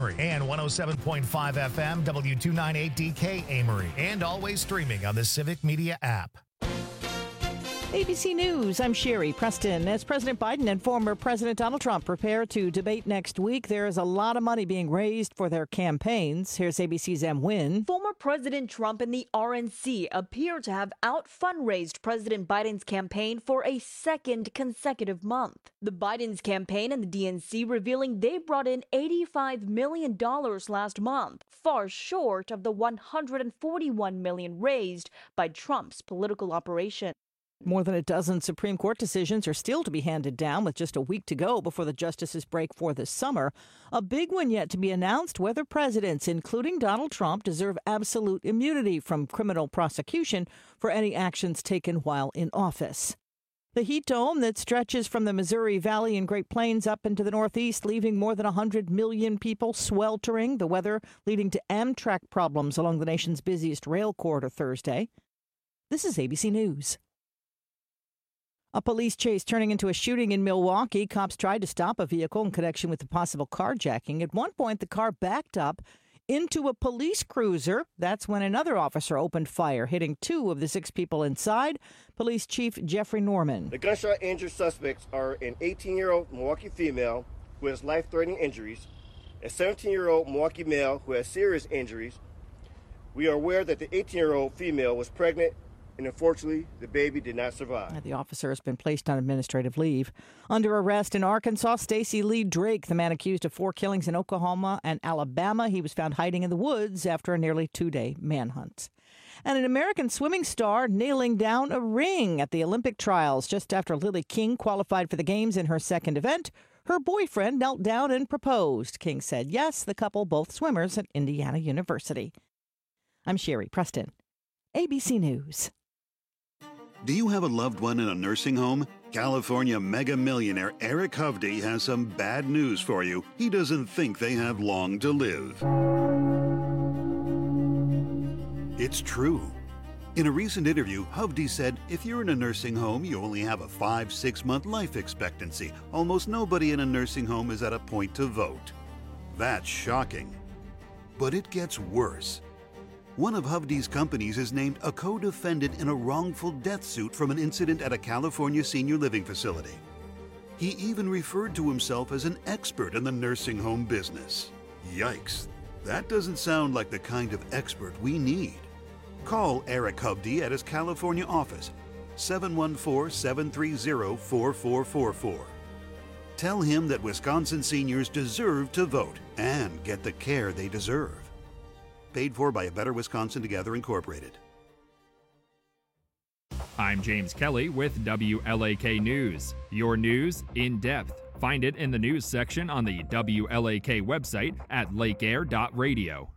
Amory, and 107.5 FM W298DK Amory, and always streaming on the Civic Media app. ABC News, I'm Sherry Preston. As President Biden and former President Donald Trump prepare to debate next week, there is a lot of money being raised for their campaigns. Here's ABC's Em Nguyen. Former President Trump and the RNC appear to have out-fundraised President Biden's campaign for a second consecutive month. The Biden's campaign and the DNC revealing they brought in $85 million last month, far short of the $141 million raised by Trump's political operation. More than a dozen Supreme Court decisions are still to be handed down with just a week to go before the justices break for the summer. A big one yet to be announced whether presidents, including Donald Trump, deserve absolute immunity from criminal prosecution for any actions taken while in office. The heat dome that stretches from the Missouri Valley and Great Plains up into the Northeast, leaving more than 100 million people sweltering. The weather leading to Amtrak problems along the nation's busiest rail corridor Thursday. This is ABC News. A police chase turning into a shooting in Milwaukee. Cops tried to stop a vehicle in connection with the possible carjacking. At one point, the car backed up into a police cruiser. That's when another officer opened fire, hitting 2 of the 6 people inside. Police Chief Jeffrey Norman. The gunshot injured suspects are an 18-year-old Milwaukee female who has life-threatening injuries, a 17-year-old Milwaukee male who has serious injuries. We are aware that the 18-year-old female was pregnant, and unfortunately, the baby did not survive. The officer has been placed on administrative leave. Under arrest in Arkansas, Stacey Lee Drake, the man accused of 4 killings in Oklahoma and Alabama. He was found hiding in the woods after a nearly 2-day manhunt. And an American swimming star nailing down a ring at the Olympic trials just after Lily King qualified for the games in her second event. Her boyfriend knelt down and proposed. King said yes, the couple, both swimmers at Indiana University. I'm Sherry Preston, ABC News. Do you have a loved one in a nursing home? California mega millionaire Eric Hovde has some bad news for you. He doesn't think they have long to live. It's true. In a recent interview, Hovde said, if you're in a nursing home, you only have a 5-6 month life expectancy. Almost nobody in a nursing home is at a point to vote. That's shocking. But it gets worse. One of Hovde's companies is named a co-defendant in a wrongful death suit from an incident at a California senior living facility. He even referred to himself as an expert in the nursing home business. Yikes, that doesn't sound like the kind of expert we need. Call Eric Hovde at his California office, 714-730-4444. Tell him that Wisconsin seniors deserve to vote and get the care they deserve. Paid for by A Better Wisconsin Together, Incorporated. I'm James Kelly with WLAK News. Your news in depth. Find it in the news section on the WLAK website at lakeair.radio.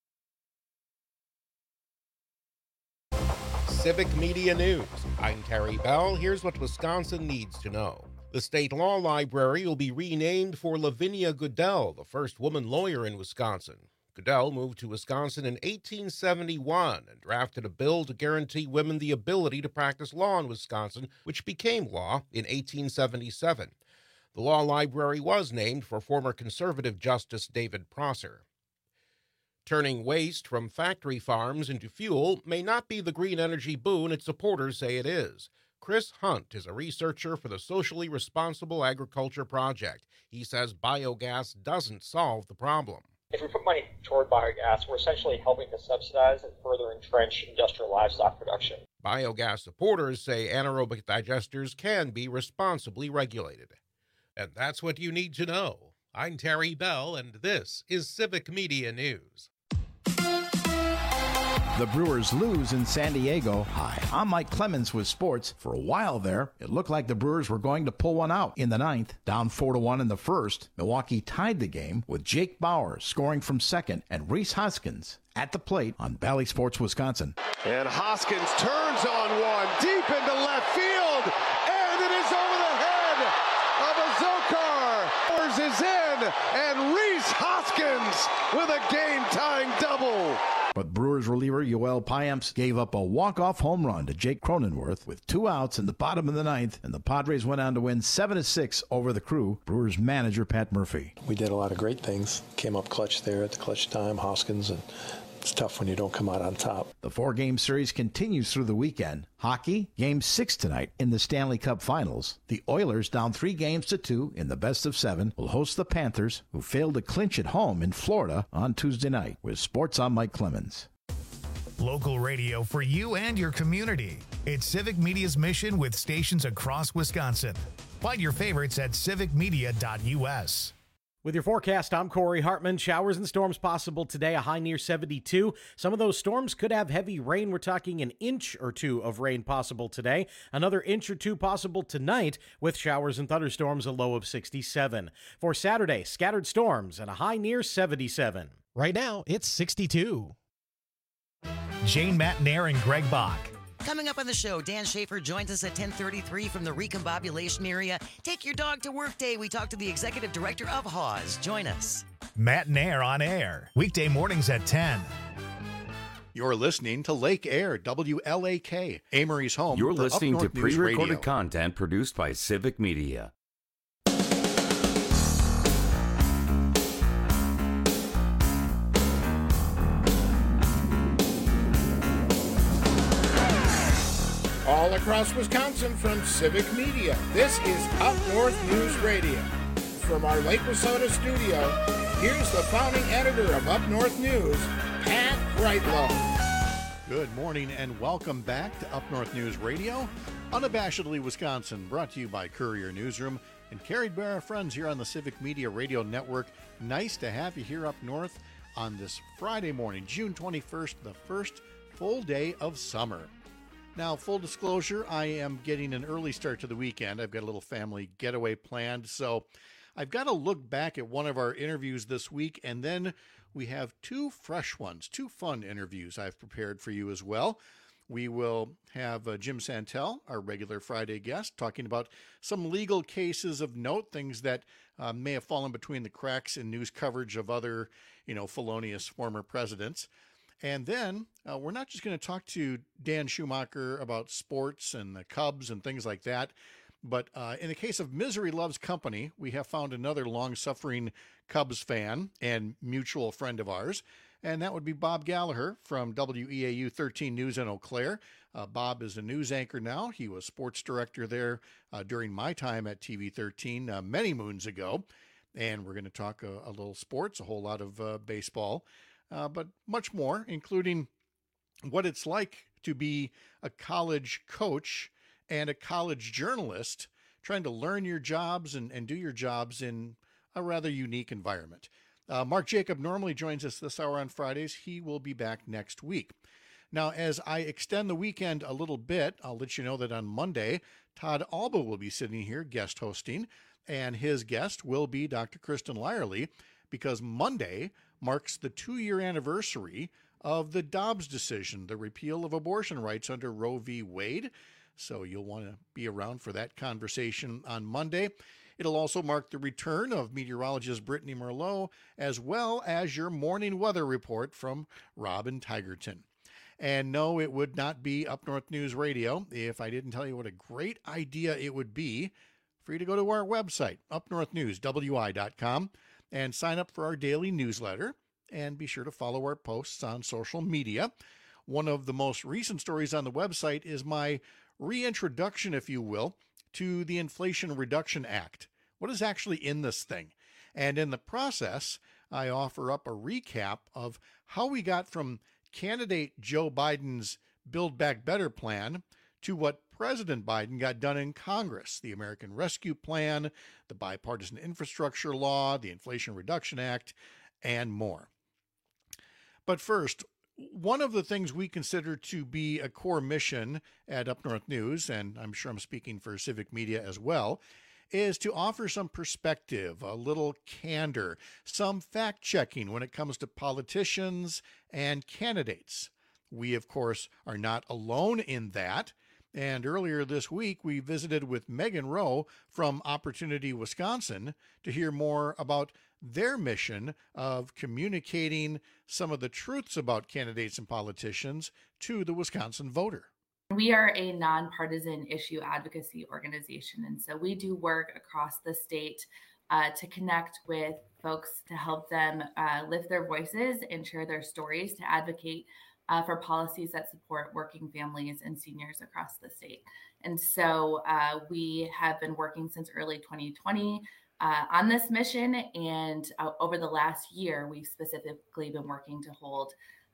Civic Media News. I'm Terry Bell. Here's what Wisconsin needs to know. The State Law Library will be renamed for Lavinia Goodell, the first woman lawyer in Wisconsin. Goodell moved to Wisconsin in 1871 and drafted a bill to guarantee women the ability to practice law in Wisconsin, which became law in 1877. The law library was named for former conservative Justice David Prosser. Turning waste from factory farms into fuel may not be the green energy boon its supporters say it is. Chris Hunt is a researcher for the Socially Responsible Agriculture Project. He says biogas doesn't solve the problem. If we put money toward biogas, we're essentially helping to subsidize and further entrench industrial livestock production. Biogas supporters say anaerobic digesters can be responsibly regulated. And that's what you need to know. I'm Terry Bell, and this is Civic Media News. The Brewers lose in San Diego. Hi, I'm Mike Clemens with sports. For a while there, it looked like the Brewers were going to pull one out in the ninth. Down 4-1 in the first, Milwaukee tied the game with Jake Bauer scoring from second and Rhys Hoskins at the plate on Bally Sports Wisconsin. And Hoskins turns on one deep into left field, and it is over the head of Azokar. Bowers is in, and Rhys Hoskins with a game-tying double. But Brewers reliever Yoel Payamps gave up a walk-off home run to Jake Cronenworth with 2 outs in the bottom of the ninth, and the Padres went on to win 7-6 over the Crew. Brewers manager Pat Murphy. We did a lot of great things. Came up clutch there at the clutch time, Hoskins, and it's tough when you don't come out on top. The 4-game series continues through the weekend. Hockey, Game 6 tonight in the Stanley Cup Finals. The Oilers, down 3-2 in the best of 7, will host the Panthers, who failed to clinch at home in Florida on Tuesday night. With sports, I'm Mike Clemens. Local radio for you and your community. It's Civic Media's mission with stations across Wisconsin. Find your favorites at civicmedia.us. With your forecast, I'm Corey Hartman. Showers and storms possible today, a high near 72. Some of those storms could have heavy rain. We're talking an inch or two of rain possible today. Another inch or two possible tonight with showers and thunderstorms, a low of 67. For Saturday, scattered storms and a high near 77. Right now, it's 62. Jane Matnair and Greg Bach. Coming up on the show, Dan Schaefer joins us at 10:33 from the recombobulation area. Take your dog to work day. We talk to the executive director of Haws. Join us. Matnair on air, weekday mornings at 10. You're listening to Lake Air, WLAK, Amory's home. You're for listening Up to North News pre-recorded Radio. content produced by Civic Media. All across Wisconsin from Civic Media, this is Up North News Radio. From our Lake Wissota studio, here's the founding editor of Up North News, Pat Brightlow. Good morning and welcome back to Up North News Radio, unabashedly Wisconsin, brought to you by Courier Newsroom and carried by our friends here on the Civic Media Radio Network. Nice to have you here up north on this Friday morning, June 21st, the first full day of summer. Now, full disclosure, I am getting an early start to the weekend. I've got a little family getaway planned, so I've got to look back at one of our interviews this week, and then we have 2 fresh ones, 2 fun interviews I've prepared for you as well. We will have Jim Santel, our regular Friday guest, talking about some legal cases of note, things that may have fallen between the cracks in news coverage of other, felonious former presidents. And then we're not just going to talk to Dan Schumacher about sports and the Cubs and things like that, but in the case of Misery Loves Company, we have found another long-suffering Cubs fan and mutual friend of ours, and that would be Bob Gallagher from WEAU 13 News in Eau Claire. Bob is a news anchor now. He was sports director there during my time at TV 13 many moons ago, and we're going to talk a little sports, a whole lot of baseball. But much more, including what it's like to be a college coach and a college journalist, trying to learn your jobs and do your jobs in a rather unique environment. Mark Jacob normally joins us this hour on Fridays. He will be back next week. Now, as I extend the weekend a little bit, I'll let you know that on Monday, Todd Alba will be sitting here guest hosting, and his guest will be Dr. Kristen Lyerly, because Monday marks the 2-year anniversary of the Dobbs decision, the repeal of abortion rights under Roe v. Wade. So you'll want to be around for that conversation on Monday. It'll also mark the return of meteorologist Brittany Merlot, as well as your morning weather report from Robin Tigerton. And no, it would not be Up North News Radio if I didn't tell you what a great idea it would be for you to go to our website, upnorthnewswi.com, and sign up for our daily newsletter, and be sure to follow our posts on social media. One of the most recent stories on the website is my reintroduction, if you will, to the Inflation Reduction Act. What is actually in this thing? And in the process, I offer up a recap of how we got from candidate Joe Biden's Build Back Better plan to what President Biden got done in Congress, the American Rescue Plan, the Bipartisan Infrastructure Law, the Inflation Reduction Act, and more. But first, one of the things we consider to be a core mission at Up North News, and I'm sure I'm speaking for Civic Media as well, is to offer some perspective, a little candor, some fact-checking when it comes to politicians and candidates. We, of course, are not alone in that. And earlier this week, we visited with Megan Rowe from Opportunity Wisconsin to hear more about their mission of communicating some of the truths about candidates and politicians to the Wisconsin voter. We are a nonpartisan issue advocacy organization, and so we do work across the state to connect with folks to help them lift their voices and share their stories, to advocate for policies that support working families and seniors across the state. And so we have been working since early 2020 on this mission, and over the last year, we've specifically been working to hold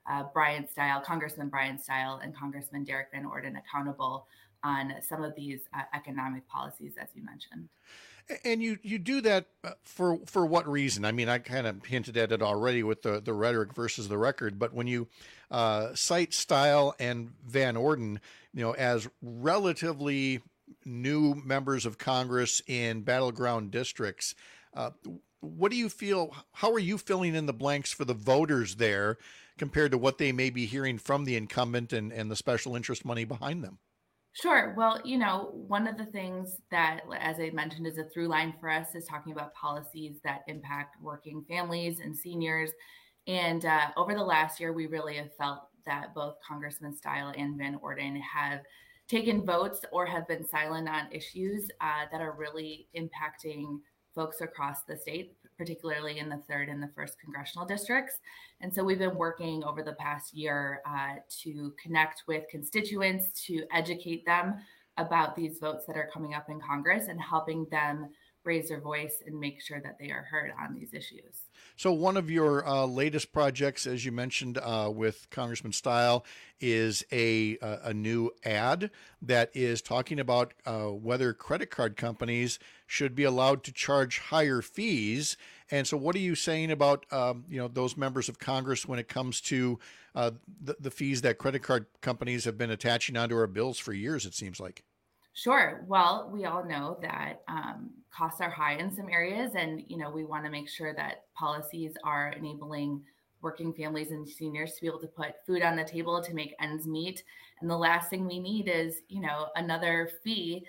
Congressman Brian Stile and Congressman Derek Van Orden accountable on some of these economic policies, as you mentioned. And you do that for what reason? I mean, I kind of hinted at it already with the rhetoric versus the record, but when you cite Stile and Van Orden, as relatively new members of Congress in battleground districts, what do you feel? How are you filling in the blanks for the voters there compared to what they may be hearing from the incumbent and the special interest money behind them? Sure. Well, one of the things that, as I mentioned, is a through line for us is talking about policies that impact working families and seniors. And over the last year, we really have felt that both Congressman Stile and Van Orden have taken votes or have been silent on issues that are really impacting folks across the state, particularly in the 3rd and the 1st congressional districts. And so we've been working over the past year to connect with constituents, to educate them about these votes that are coming up in Congress and helping them raise their voice and make sure that they are heard on these issues. So one of your latest projects, as you mentioned, with Congressman Stile, is a new ad that is talking about whether credit card companies should be allowed to charge higher fees. And so what are you saying about those members of Congress when it comes to the fees that credit card companies have been attaching onto our bills for years, it seems like? Sure. Well, we all know that costs are high in some areas, and we want to make sure that policies are enabling working families and seniors to be able to put food on the table, to make ends meet. And the last thing we need is, another fee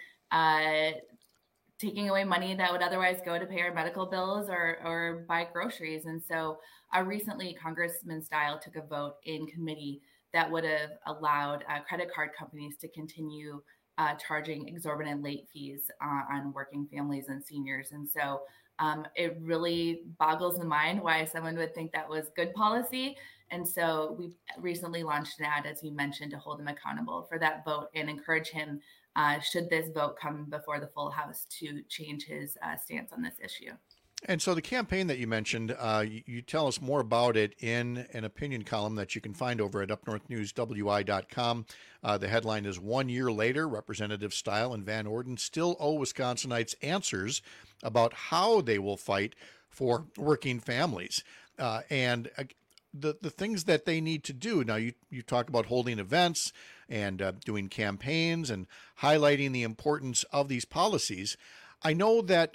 taking away money that would otherwise go to pay our medical bills or buy groceries. And so recently, Congressman Stile took a vote in committee that would have allowed credit card companies to continue charging exorbitant late fees on working families and seniors. And so it really boggles the mind why someone would think that was good policy. And so we recently launched an ad, as you mentioned, to hold him accountable for that vote and encourage him, should this vote come before the full House, to change his stance on this issue. And so the campaign that you mentioned, you tell us more about it in an opinion column that you can find over at upnorthnewswi.com. The headline is 1 year later, Representative Stile and Van Orden still owe Wisconsinites answers about how they will fight for working families. And the things that they need to do. Now, you talk about holding events and doing campaigns and highlighting the importance of these policies. I know that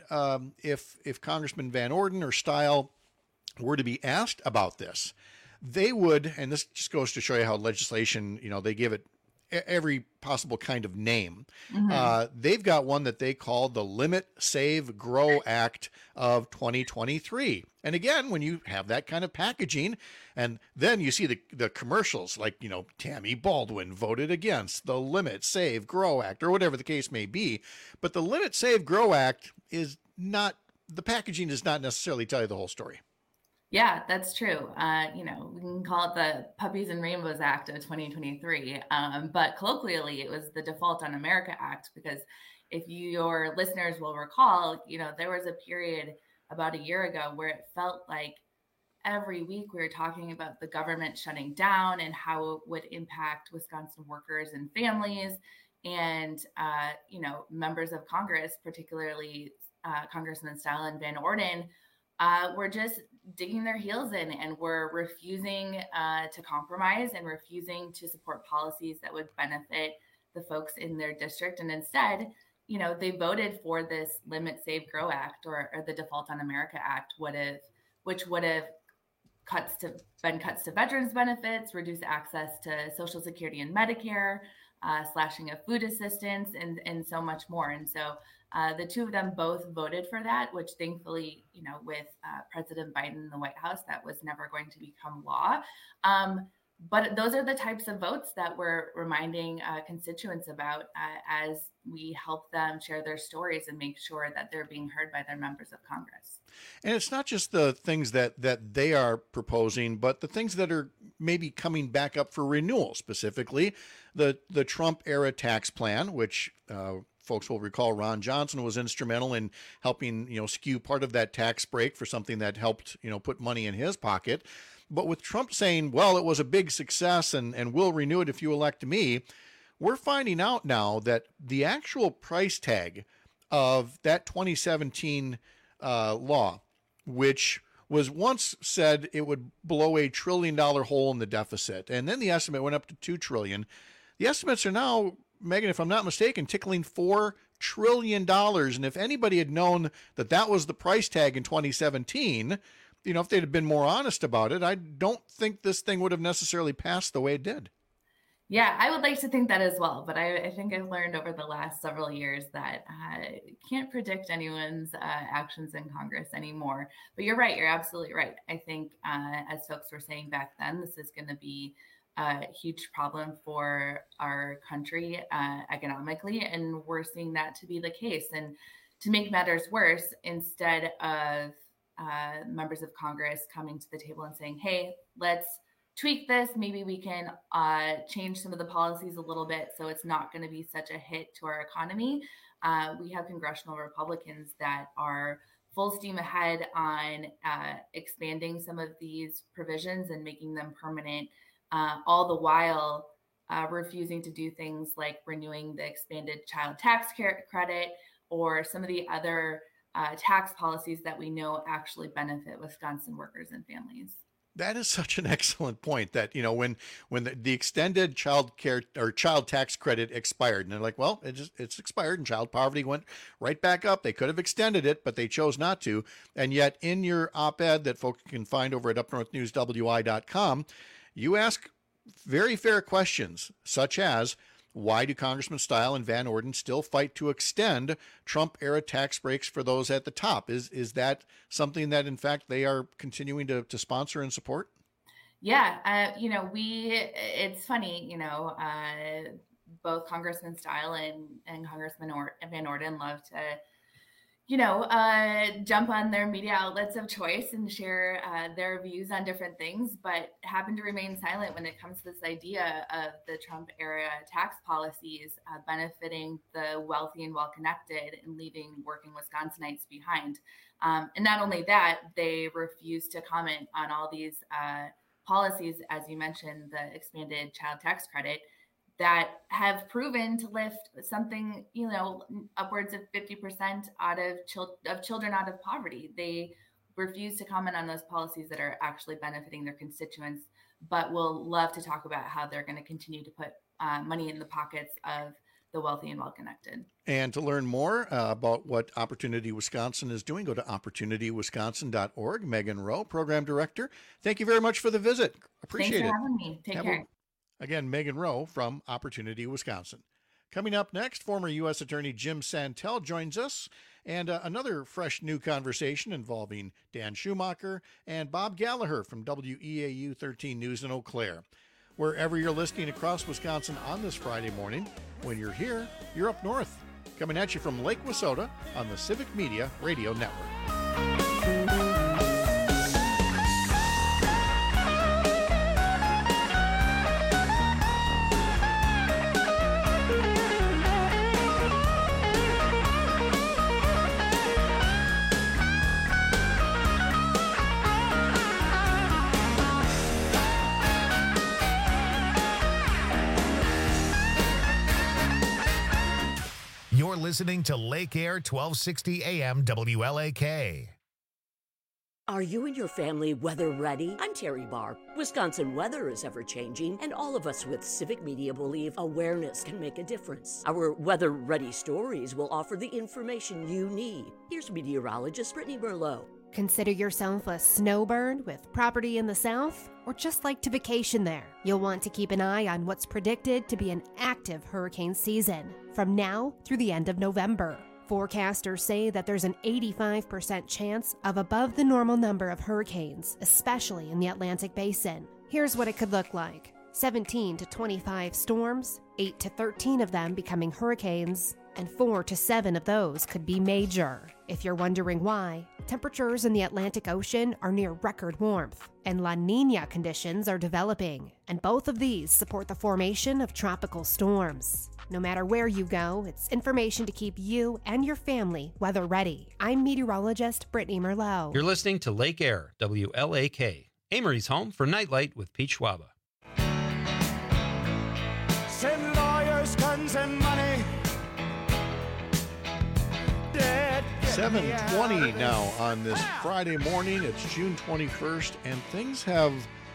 if Congressman Van Orden or Stile were to be asked about this, they would, and this just goes to show you how legislation, they give it every possible kind of name. Mm-hmm. They've got one that they call the Limit, Save, Grow Act of 2023. And again, when you have that kind of packaging, and then you see the commercials like, Tammy Baldwin voted against the Limit, Save, Grow Act, or whatever the case may be. But the Limit, Save, Grow Act is not, the packaging does not necessarily tell you the whole story. Yeah, that's true. We can call it the Puppies and Rainbows Act of 2023. But colloquially, it was the Default on America Act, because if your listeners will recall, there was a period about a year ago where it felt like every week we were talking about the government shutting down and how it would impact Wisconsin workers and families. And, members of Congress, particularly Congressman Stile and Van Orden, were just digging their heels in and were refusing to compromise and refusing to support policies that would benefit the folks in their district. And instead, they voted for this Limit, Save, Grow Act or the Default on America Act, which would have cuts to veterans benefits, reduce access to Social Security and Medicare, slashing of food assistance, and so much more. And so the two of them both voted for that, which thankfully, with President Biden in the White House, that was never going to become law. But those are the types of votes that we're reminding constituents about as we help them share their stories and make sure that they're being heard by their members of Congress. And it's not just the things that they are proposing, but the things that are maybe coming back up for renewal, specifically the Trump era tax plan, which folks will recall Ron Johnson was instrumental in helping, skew part of that tax break for something that helped, put money in his pocket. But with Trump saying, well, it was a big success and we'll renew it if you elect me, we're finding out now that the actual price tag of that 2017 law, which was once said it would blow $1 trillion hole in the deficit, and then the estimate went up to $2 trillion. The estimates are now, Megan, if I'm not mistaken, tickling $4 trillion. And if anybody had known that that was the price tag in 2017, if they'd have been more honest about it, I don't think this thing would have necessarily passed the way it did. Yeah, I would like to think that as well. But I think I've learned over the last several years that can't predict anyone's actions in Congress anymore. But you're right. You're absolutely right. I think as folks were saying back then, this is going to be a huge problem for our country economically. And we're seeing that to be the case. And to make matters worse, instead of members of Congress coming to the table and saying, hey, let's tweak this. Maybe we can change some of the policies a little bit so it's not going to be such a hit to our economy. We have congressional Republicans that are full steam ahead on expanding some of these provisions and making them permanent, all the while refusing to do things like renewing the expanded child tax credit or some of the other tax policies that we know actually benefit Wisconsin workers and families. That is such an excellent point that, when the extended child care or child tax credit expired, and they're like, well, it's expired and child poverty went right back up. They could have extended it, but they chose not to. And yet in your op-ed that folks can find over at upnorthnewswi.com, you ask very fair questions, such as, why do Congressman Stile and Van Orden still fight to extend Trump-era tax breaks for those at the top? Is that something that, in fact, they are continuing to sponsor and support? Yeah, it's funny, both Congressman Stile and Congressman Van Orden love to, jump on their media outlets of choice and share their views on different things, but happen to remain silent when it comes to this idea of the Trump era tax policies benefiting the wealthy and well-connected and leaving working Wisconsinites behind. And not only that, they refuse to comment on all these policies, as you mentioned, the expanded child tax credit, that have proven to lift something, upwards of 50% out of children out of poverty. They refuse to comment on those policies that are actually benefiting their constituents, but will love to talk about how they're going to continue to put money in the pockets of the wealthy and well-connected. And to learn more about what Opportunity Wisconsin is doing, go to opportunitywisconsin.org. Megan Rowe, Program Director, thank you very much for the visit. Appreciate it. Thanks for having me. Take care. Again, Megan Rowe from Opportunity Wisconsin. Coming up next, former U.S. Attorney Jim Santel joins us, and another fresh new conversation involving Dan Schumacher and Bob Gallagher from WEAU 13 News in Eau Claire. Wherever you're listening across Wisconsin on this Friday morning, when you're here, you're up north. Coming at you from Lake Wissota on the Civic Media Radio Network. You're listening to Lake Air 1260 AM WLAK. Are you and your family weather ready? I'm Terry Barr. Wisconsin weather is ever-changing, and all of us with Civic Media believe awareness can make a difference. Our weather-ready stories will offer the information you need. Here's meteorologist Brittany Merlot. Consider yourself a snowbird with property in the south, or just like to vacation there? You'll want to keep an eye on what's predicted to be an active hurricane season from now through the end of November. Forecasters say that there's an 85% chance of above the normal number of hurricanes, especially in the Atlantic Basin. Here's what it could look like. 17 to 25 storms, 8 to 13 of them becoming hurricanes, and 4 to 7 of those could be major. If you're wondering why, temperatures in the Atlantic Ocean are near record warmth, and La Niña conditions are developing, and both of these support the formation of tropical storms. No matter where you go, it's information to keep you and your family weather ready. I'm meteorologist Brittany Merlot. You're listening to Lake Air, WLAK, Amory's home for Nightlight with Pete Schwaba. Send lawyers, guns, and money. 7:20 now on this Friday morning. It's June 21st, and things have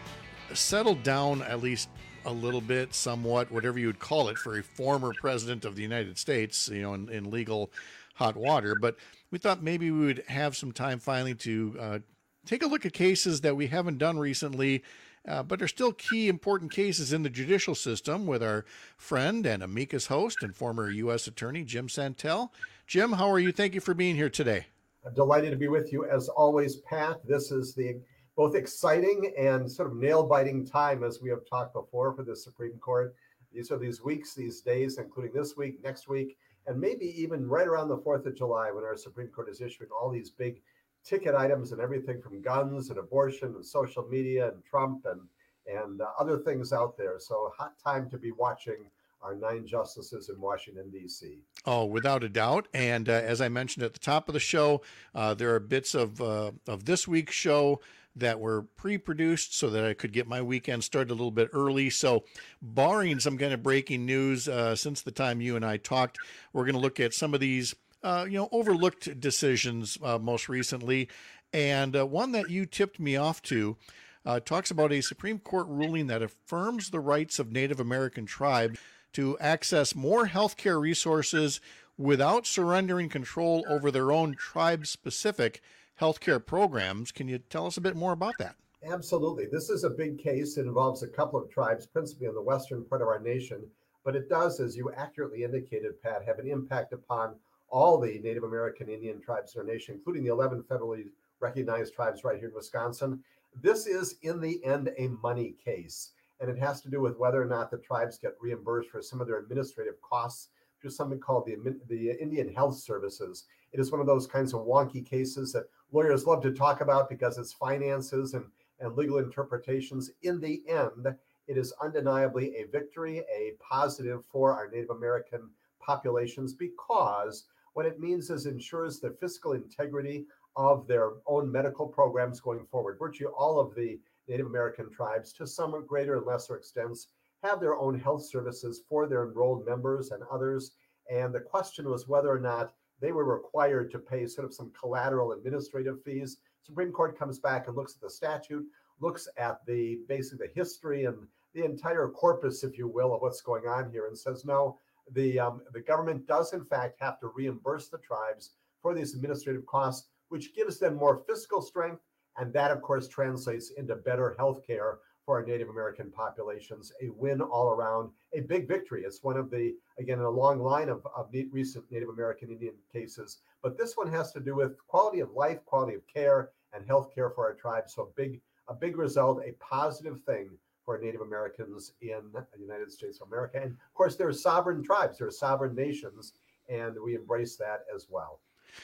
settled down at least a little bit, somewhat, whatever you would call it, for a former president of the United States, in legal hot water. But we thought maybe we would have some time finally to take a look at cases that we haven't done recently, but are still key important cases in the judicial system, with our friend and amicus host and former U.S. Attorney Jim Santel. Jim, how are you? Thank you for being here today. I'm delighted to be with you as always, Pat. This is the both exciting and sort of nail-biting time, as we have talked before, for the Supreme Court. These are these weeks, these days, including this week, next week, and maybe even right around the 4th of July, when our Supreme Court is issuing all these big ticket items and everything from guns and abortion and social media and Trump and other things out there. So hot time to be watching our 9 justices in Washington, D.C. Oh, without a doubt. And as I mentioned at the top of the show, there are bits of this week's show that were pre-produced so that I could get my weekend started a little bit early. So barring some kind of breaking news since the time you and I talked, we're going to look at some of these overlooked decisions most recently. And one that you tipped me off to talks about a Supreme Court ruling that affirms the rights of Native American tribes to access more healthcare resources without surrendering control over their own tribe-specific healthcare programs. Can you tell us a bit more about that? Absolutely. This is a big case. It involves a couple of tribes, principally in the western part of our nation, but it does, as you accurately indicated, Pat, have an impact upon all the Native American Indian tribes in our nation, including the 11 federally recognized tribes right here in Wisconsin. This is, in the end, a money case, and it has to do with whether or not the tribes get reimbursed for some of their administrative costs through something called the Indian Health Services. It is one of those kinds of wonky cases that lawyers love to talk about because it's finances and legal interpretations. In the end, it is undeniably a victory, a positive for our Native American populations, because what it means is ensures the fiscal integrity of their own medical programs going forward. Virtually all of the Native American tribes, to some greater and lesser extents, have their own health services for their enrolled members and others. And the question was whether or not they were required to pay sort of some collateral administrative fees. Supreme Court comes back and looks at the statute, looks at basically the history and the entire corpus, if you will, of what's going on here, and says, no, the government does in fact have to reimburse the tribes for these administrative costs, which gives them more fiscal strength. And that, of course, translates into better health care for our Native American populations. A win all around, a big victory. It's one of the, again, in a long line of recent Native American Indian cases. But this one has to do with quality of life, quality of care, and health care for our tribes. So a big result, a positive thing for Native Americans in the United States of America. And of course, there are sovereign tribes, there are sovereign nations, and we embrace that as well.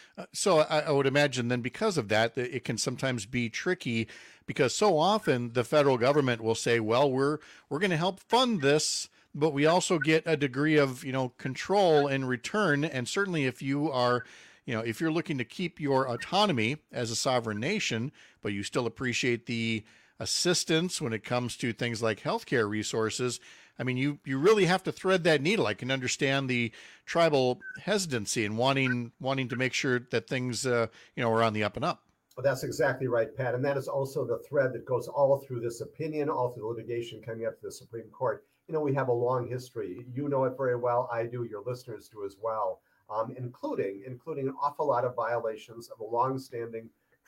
So I would imagine then, because of that, it can sometimes be tricky, because so often the federal government will say, well, we're going to help fund this, but we also get a degree of, control in return. And certainly if you are, if you're looking to keep your autonomy as a sovereign nation, but you still appreciate the assistance when it comes to things like healthcare resources, I mean, you really have to thread that needle. I can understand the tribal hesitancy and wanting to make sure that things, are on the up and up. Well, that's exactly right, Pat. And that is also the thread that goes all through this opinion, all through the litigation coming up to the Supreme Court. We have a long history. You know it very well. I do. Your listeners do as well, including an awful lot of violations of the longstanding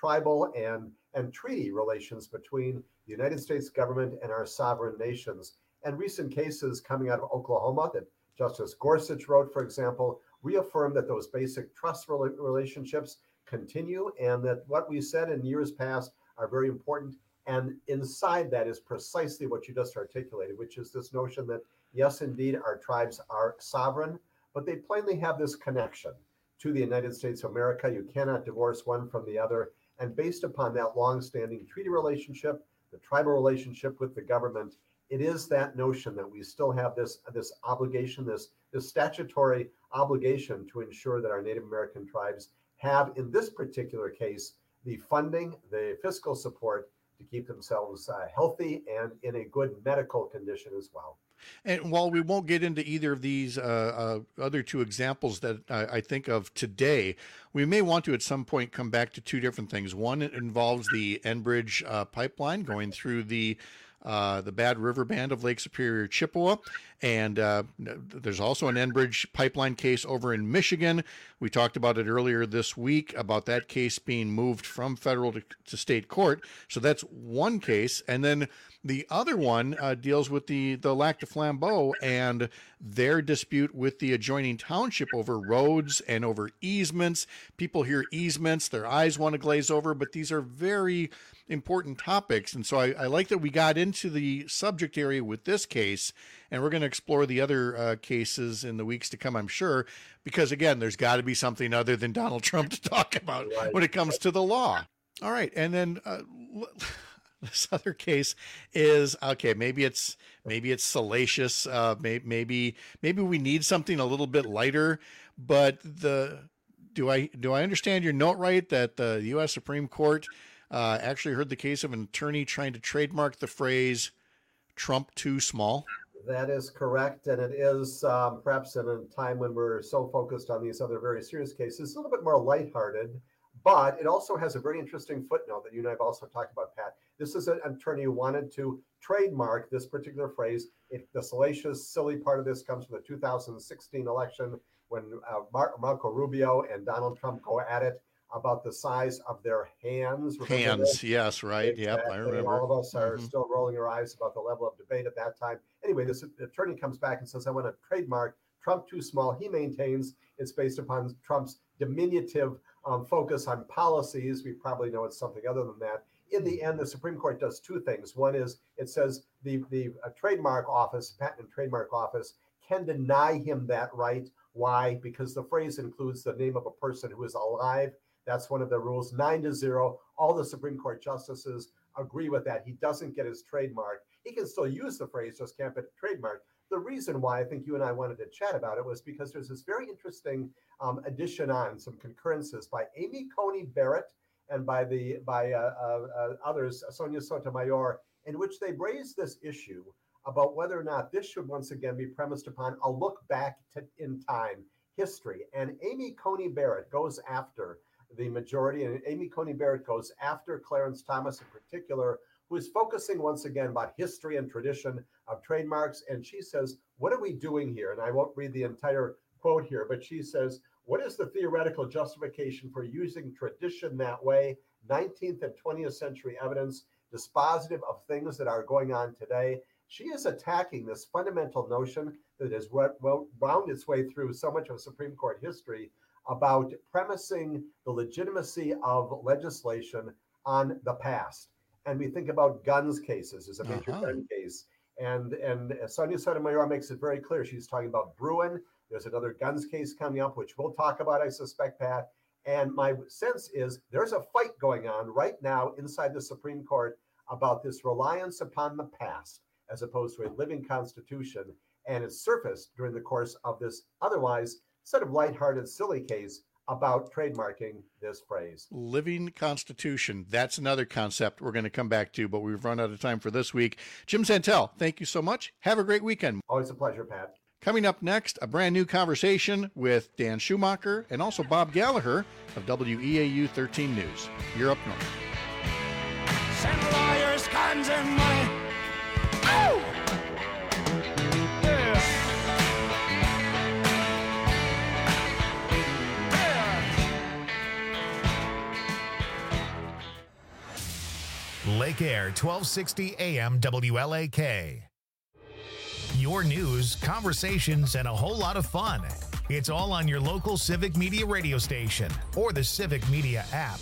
tribal and treaty relations between the United States government and our sovereign nations. And recent cases coming out of Oklahoma that Justice Gorsuch wrote, for example, reaffirm that those basic trust relationships continue and that what we said in years past are very important. And inside that is precisely what you just articulated, which is this notion that, yes, indeed, our tribes are sovereign, but they plainly have this connection to the United States of America. You cannot divorce one from the other. And based upon that longstanding treaty relationship, the tribal relationship with the government, it is that notion that we still have this obligation, this statutory obligation to ensure that our Native American tribes have, in this particular case, the funding, the fiscal support to keep themselves healthy and in a good medical condition as well. And while we won't get into either of these other two examples that I think of today, we may want to at some point come back to two different things. One, it involves the Enbridge pipeline going through the Bad River Band of Lake Superior, Chippewa. And there's also an Enbridge pipeline case over in Michigan. We talked about it earlier this week about that case being moved from federal to state court. So that's one case. And then the other one deals with the Lac de Flambeau and their dispute with the adjoining township over roads and over easements. People hear easements, their eyes want to glaze over, but these are very important topics. And so I like that we got into the subject area with this case, and we're going to explore the other cases in the weeks to come, I'm sure, because again, there's got to be something other than Donald Trump to talk about when it comes to the law. All right. And then this other case is, okay, maybe it's salacious. Maybe we need something a little bit lighter, but do I understand your note right that the U.S. Supreme Court actually heard the case of an attorney trying to trademark the phrase Trump too small? That is correct. And it is perhaps in a time when we're so focused on these other very serious cases, a little bit more lighthearted, but it also has a very interesting footnote that you and I have also talked about, Pat. This is an attorney who wanted to trademark this particular phrase. The salacious, silly part of this comes from the 2016 election when Marco Rubio and Donald Trump go at it about the size of their hands. Hands, yes, right. Exactly. Yep, I remember. All of us are still rolling our eyes about the level of debate at that time. Anyway, this attorney comes back and says, I want to trademark Trump too small. He maintains it's based upon Trump's diminutive focus on policies. We probably know it's something other than that. In the end, the Supreme Court does two things. One is it says the trademark office, patent and trademark office, can deny him that right. Why? Because the phrase includes the name of a person who is alive. That's one of the rules, 9-0. All the Supreme Court justices agree with that. He doesn't get his trademark. He can still use the phrase, just can't get a trademark. The reason why I think you and I wanted to chat about it was because there's this very interesting addition on some concurrences by Amy Coney Barrett and by others, Sonia Sotomayor, in which they raised this issue about whether or not this should once again be premised upon a look back in time, history. And Amy Coney Barrett goes after the majority, and Amy Coney Barrett goes after Clarence Thomas in particular, who is focusing once again about history and tradition of trademarks. And she says, what are we doing here? And I won't read the entire quote here, but she says, what is the theoretical justification for using tradition that way? 19th and 20th century evidence, dispositive of things that are going on today. She is attacking this fundamental notion that has wound its way through so much of Supreme Court history about premising the legitimacy of legislation on the past. And we think about guns cases as a major gun case. And Sonia Sotomayor makes it very clear. She's talking about Bruin. There's another guns case coming up, which we'll talk about, I suspect, Pat. And my sense is there's a fight going on right now inside the Supreme Court about this reliance upon the past as opposed to a living constitution. And it surfaced during the course of this otherwise sort of lighthearted, silly case about trademarking this phrase. Living Constitution. That's another concept we're going to come back to, but we've run out of time for this week. Jim Santel, thank you so much. Have a great weekend. Always a pleasure, Pat. Coming up next, a brand new conversation with Dan Schumacher and also Bob Gallagher of WEAU 13 News. You're up north. Send lawyers, guns, and money. Oh! Lake Air, 1260 AM WLAK. Your news, conversations, and a whole lot of fun. It's all on your local Civic Media radio station or the Civic Media app.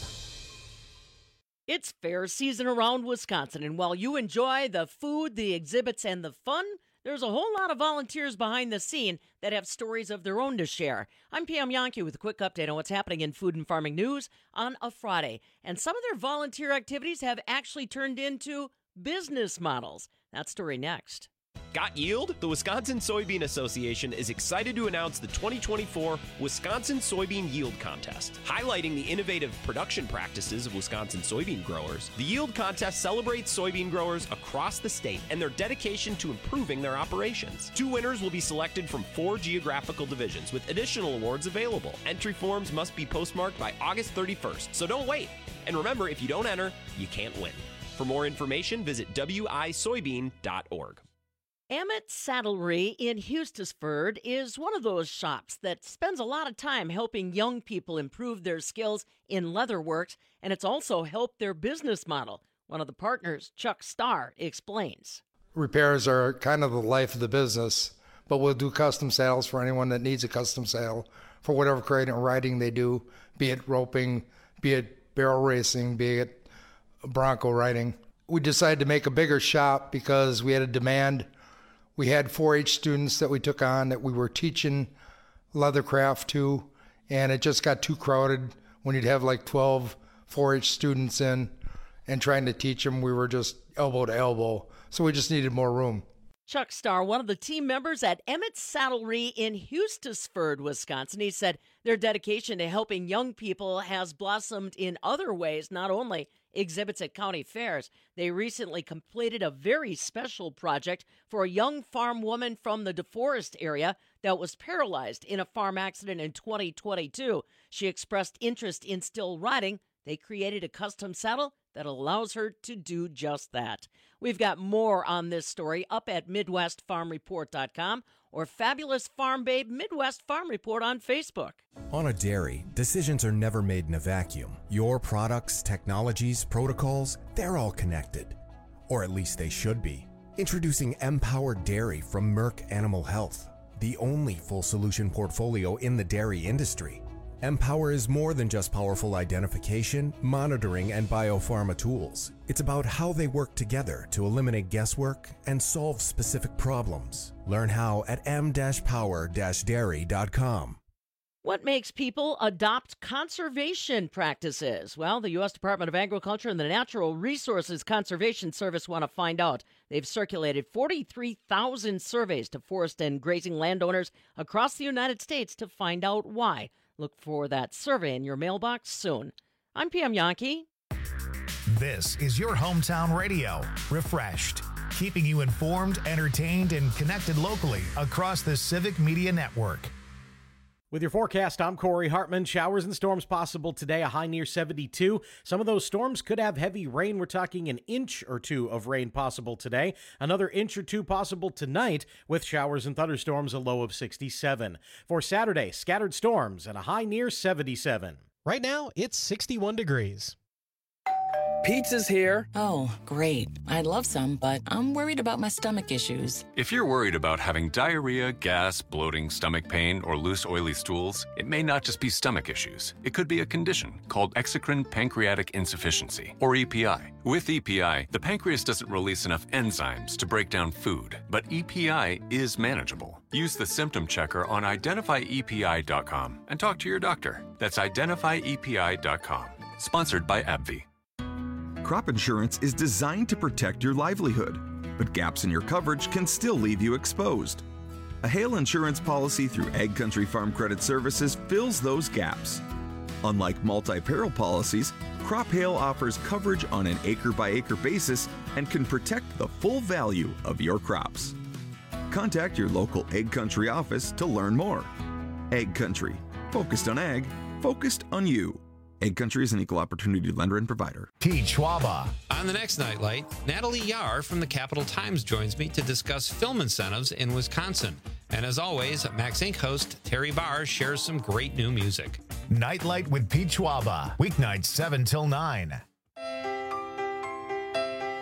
It's fair season around Wisconsin, and while you enjoy the food, the exhibits, and the fun, there's a whole lot of volunteers behind the scene that have stories of their own to share. I'm Pam Yonke with a quick update on what's happening in food and farming news on a Friday. And some of their volunteer activities have actually turned into business models. That story next. Got yield? The Wisconsin Soybean Association is excited to announce the 2024 Wisconsin Soybean Yield Contest. Highlighting the innovative production practices of Wisconsin soybean growers, the Yield Contest celebrates soybean growers across the state and their dedication to improving their operations. 2 winners will be selected from 4 geographical divisions, with additional awards available. Entry forms must be postmarked by August 31st, so don't wait. And remember, if you don't enter, you can't win. For more information, visit wisoybean.org. Emmett Saddlery in Hustisford is one of those shops that spends a lot of time helping young people improve their skills in leatherworks, and it's also helped their business model. One of the partners, Chuck Starr, explains. Repairs are kind of the life of the business, but we'll do custom saddles for anyone that needs a custom saddle for whatever kind of riding they do, be it roping, be it barrel racing, be it bronco riding. We decided to make a bigger shop because we had a demand. We had 4-H students that we took on that we were teaching leathercraft to, and it just got too crowded when you'd have like 12 4-H students in and trying to teach them. We were just elbow to elbow, so we just needed more room. Chuck Starr, one of the team members at Emmett Saddlery in Hustisford, Wisconsin, he said their dedication to helping young people has blossomed in other ways, not only exhibits at county fairs. They recently completed a very special project for a young farm woman from the DeForest area that was paralyzed in a farm accident in 2022. She expressed interest in still riding. They created a custom saddle that allows her to do just that. We've got more on this story up at MidwestFarmReport.com or Fabulous Farm Babe Midwest Farm Report on Facebook. On a dairy, decisions are never made in a vacuum. Your products, technologies, protocols, they're all connected. Or at least they should be. Introducing Empowered Dairy from Merck Animal Health, the only full solution portfolio in the dairy industry. Empower is more than just powerful identification, monitoring, and biopharma tools. It's about how they work together to eliminate guesswork and solve specific problems. Learn how at m-power-dairy.com. What makes people adopt conservation practices? Well, the U.S. Department of Agriculture and the Natural Resources Conservation Service want to find out. They've circulated 43,000 surveys to forest and grazing landowners across the United States to find out why. Look for that survey in your mailbox soon. I'm Pam Yonke. This is your hometown radio, Refreshed, keeping you informed, entertained, and connected locally across the Civic Media Network. With your forecast, I'm Corey Hartman. Showers and storms possible today, a high near 72. Some of those storms could have heavy rain. We're talking an inch or 2 of rain possible today. Another inch or 2 possible tonight with showers and thunderstorms, a low of 67. For Saturday, scattered storms and a high near 77. Right now, it's 61 degrees. Pizza's here. Oh, great. I'd love some, but I'm worried about my stomach issues. If you're worried about having diarrhea, gas, bloating, stomach pain, or loose, oily stools, it may not just be stomach issues. It could be a condition called exocrine pancreatic insufficiency, or EPI. With EPI, the pancreas doesn't release enough enzymes to break down food, but EPI is manageable. Use the symptom checker on identifyepi.com and talk to your doctor. That's identifyepi.com. Sponsored by AbbVie. Crop insurance is designed to protect your livelihood, but gaps in your coverage can still leave you exposed. A hail insurance policy through Ag Country Farm Credit Services fills those gaps. Unlike multi-peril policies, crop hail offers coverage on an acre-by-acre basis and can protect the full value of your crops. Contact your local Ag Country office to learn more. Ag Country, focused on ag, focused on you. Ag Country is an equal opportunity lender and provider. Pete Schwaba. On the next Nightlight, Natalie Yar from the Capital Times joins me to discuss film incentives in Wisconsin. And as always, Max Inc. host Terry Barr shares some great new music. Nightlight with Pete Schwaba. Weeknights 7 till 9.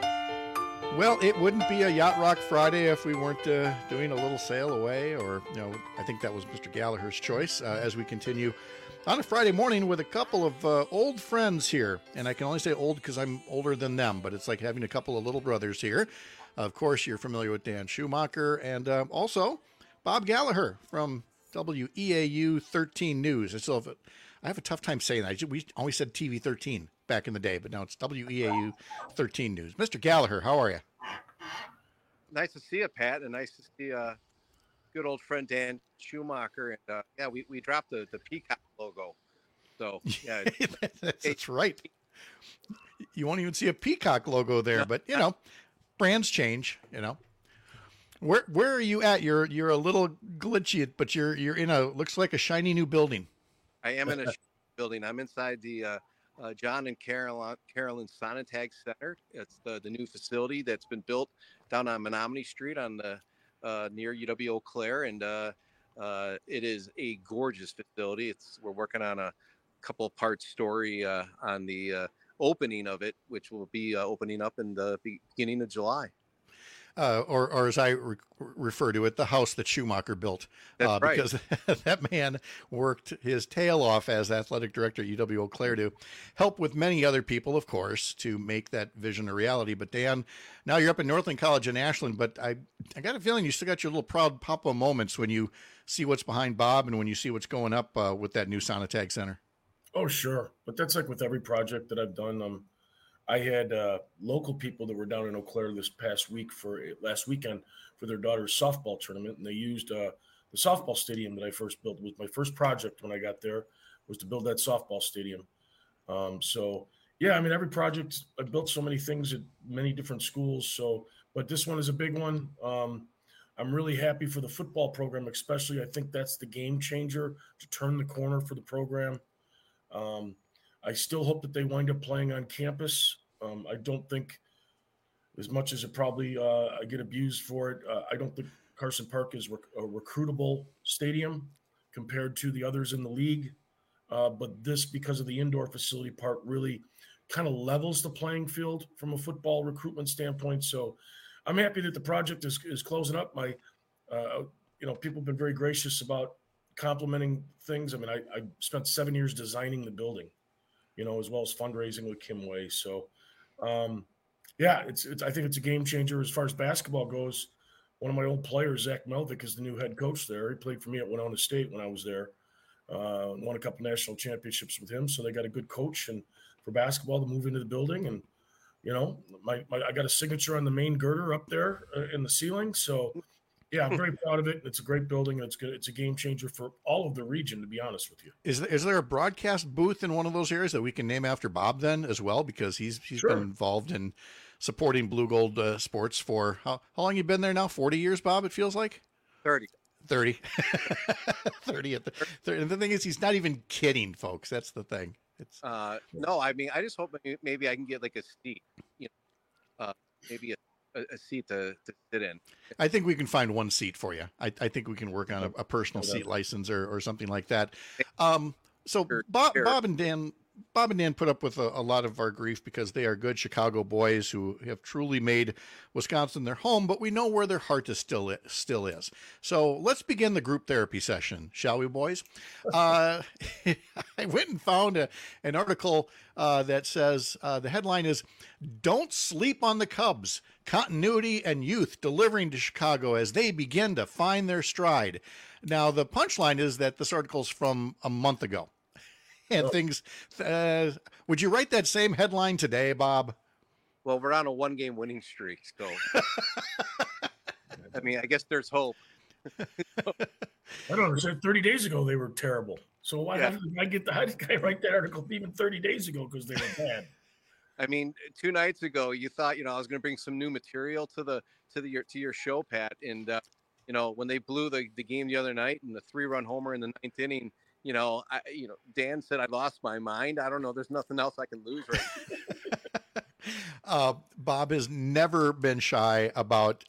Well, it wouldn't be a Yacht Rock Friday if we weren't doing a little sail away, or, I think that was Mr. Gallagher's choice as we continue on a Friday morning with a couple of old friends here. And I can only say old because I'm older than them, but it's like having a couple of little brothers here. Of course, you're familiar with Dan Schumacher and also Bob Gallagher from WEAU 13 News. I have a tough time saying that. We always said TV 13 back in the day, but now it's WEAU 13 News. Mr. Gallagher, how are you? Nice to see you, Pat, and nice to see good old friend Dan Schumacher. And we dropped the Peacock logo. So yeah, that's right. You won't even see a Peacock logo there, but brands change. Where are you at? You're a little glitchy, but you're in looks like a shiny new building. I am in a building. I'm inside the John and Carolyn Sonotag Center. It's the new facility that's been built down on Menominee Street on the near UW Eau Claire, and it is a gorgeous facility. We're working on a couple of part story on the opening of it, which will be opening up in the beginning of July. Or as I refer to it, the house that Schumacher built. That's right. Because that man worked his tail off as athletic director at UW Eau Claire to help with many other people, of course, to make that vision a reality. But Dan, now you're up in Northland College in Ashland, but I got a feeling you still got your little proud papa moments when you see what's behind Bob and when you see what's going up with that new Sonotag Center. Oh, sure. But that's like with every project that I've done. I had local people that were down in Eau Claire last weekend for their daughter's softball tournament, and they used the softball stadium that I first built. It was my first project when I got there, was to build that softball stadium. Every project, I've built so many things at many different schools. But this one is a big one. I'm really happy for the football program, especially. I think that's the game changer to turn the corner for the program. I still hope that they wind up playing on campus. I don't think, as much as it probably I get abused for it, I don't think Carson Park is a recruitable stadium compared to the others in the league. But this, because of the indoor facility part, really kind of levels the playing field from a football recruitment standpoint. So I'm happy that the project is closing up. People have been very gracious about complimenting things. I spent 7 years designing the building, as well as fundraising with Kim Way. So, I think it's a game changer as far as basketball goes. One of my old players, Zach Melvick, is the new head coach there. He played for me at Winona State when I was there. Won a couple national championships with him. So they got a good coach and for basketball to move into the building. And, I got a signature on the main girder up there in the ceiling. So, yeah, I'm very proud of it. It's a great building. It's good. It's a game changer for all of the region, to be honest with you. Is there a broadcast booth in one of those areas that we can name after Bob then as well? Because he's Sure. been involved in supporting Blue Gold sports for how long you been there now? 40 years, Bob, it feels like? 30. 30. 30 at the 30. And the thing is, he's not even kidding, folks. That's the thing. It's no, I just hope maybe I can get like a seat, maybe a seat to sit in. I think we can find one seat for you. I think we can work on a personal seat license or something like that. So Bob and Dan put up with a lot of our grief because they are good Chicago boys who have truly made Wisconsin their home, but we know where their heart is still is. So let's begin the group therapy session, shall we, boys? I went and found an article that says the headline is "Don't Sleep on the Cubs: Continuity and Youth Delivering to Chicago as They Begin to Find Their Stride." Now, the punchline is that this article's from a month ago. And things, would you write that same headline today, Bob? Well, we're on a 1-game winning streak, so I guess there's hope. I don't understand. 30 days ago, they were terrible. So how did I write that article even 30 days ago because they were bad? 2 nights ago, you thought, I was going to bring some new material to your show, Pat. And, when they blew the game the other night and the 3-run homer in the 9th inning, Dan said I lost my mind. I don't know. There's nothing else I can lose right now. Bob has never been shy about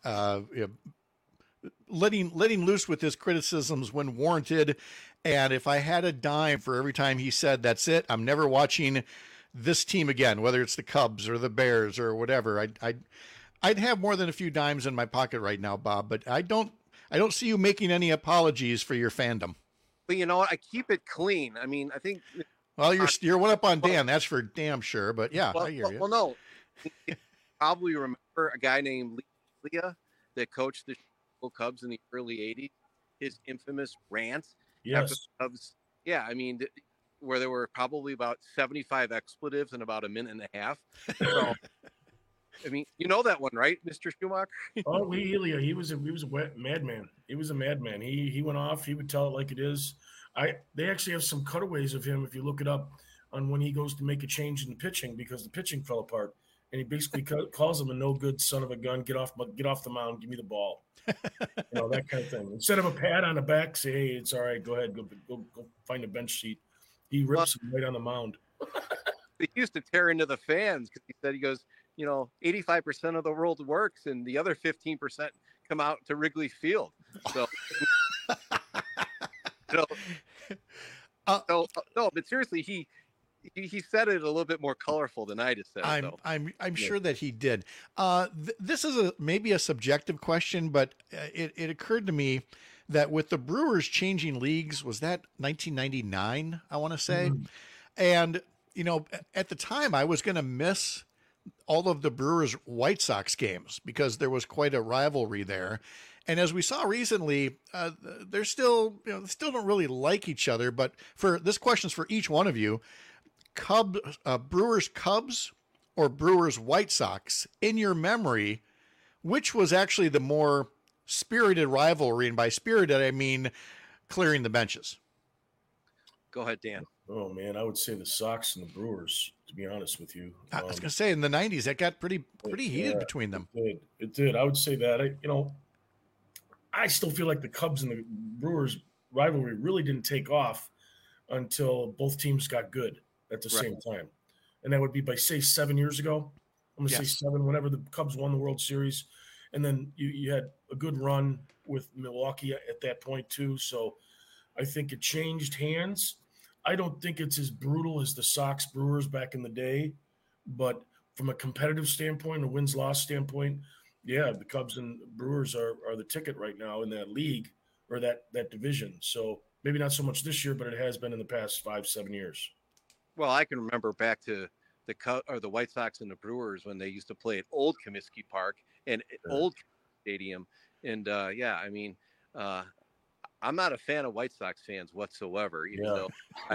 letting loose with his criticisms when warranted. And if I had a dime for every time he said, "That's it, I'm never watching this team again," whether it's the Cubs or the Bears or whatever, I'd have more than a few dimes in my pocket right now, Bob, but I don't see you making any apologies for your fandom. But you know what? I keep it clean. I mean, I think. Well, you're one up on Dan. That's for damn sure. But yeah, I hear you. Well, no. You probably remember a guy named Leah that coached the Chicago Cubs in the early '80s. His infamous rant. Yes. After the Cubs. Yeah, I mean, where there were probably about 75 expletives in about a minute and a half. So, I mean, you know that one, right, Mr. Schumacher? Oh, he was a madman. He was a madman. He went off. He would tell it like it is. They actually have some cutaways of him if you look it up on when he goes to make a change in pitching because the pitching fell apart, and he basically calls him a no good son of a gun. Get off the mound. Give me the ball. That kind of thing. Instead of a pat on the back, say, hey, it's all right. Go ahead. Go find a bench seat. He rips him right on the mound. He used to tear into the fans because he goes, 85% of the world works and the other 15% come out to Wrigley Field. So, no, but seriously, he said it a little bit more colorful than I just said. I'm sure that he did. This is maybe a subjective question, but it occurred to me that with the Brewers changing leagues, was that 1999? I want to say, and at the time I was going to miss all of the Brewers White Sox games because there was quite a rivalry there. And as we saw recently, they're still, they still don't really like each other. But for this question's for each one of you, Brewers Cubs or Brewers White Sox, in your memory, which was actually the more spirited rivalry? And by spirited, I mean clearing the benches. Go ahead, Dan. Oh man, I would say the Sox and the Brewers, to be honest with you. I was going to say in the 90s, that got pretty heated between them. It did. I would say that. I still feel like the Cubs and the Brewers rivalry really didn't take off until both teams got good at the same time. And that would be by, say, 7 years ago. I'm going to say 7, whenever the Cubs won the World Series. And then you had a good run with Milwaukee at that point too. So I think it changed hands. I don't think it's as brutal as the Sox Brewers back in the day, but from a competitive standpoint, a wins-loss standpoint, yeah, the Cubs and Brewers are the ticket right now in that league or that division. So maybe not so much this year, but it has been in the past 5-7 years. Well, I can remember back to the White Sox and the Brewers when they used to play at Old Comiskey Park and Old Stadium. And I'm not a fan of White Sox fans whatsoever, even though